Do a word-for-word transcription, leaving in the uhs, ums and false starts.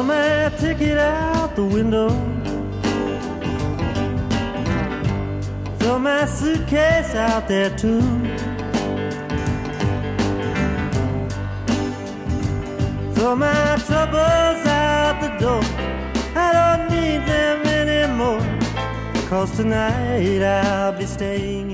Throw my ticket out the window. Throw my suitcase out there too. Throw my troubles out the door. I don't need them anymore, 'cause tonight I'll be staying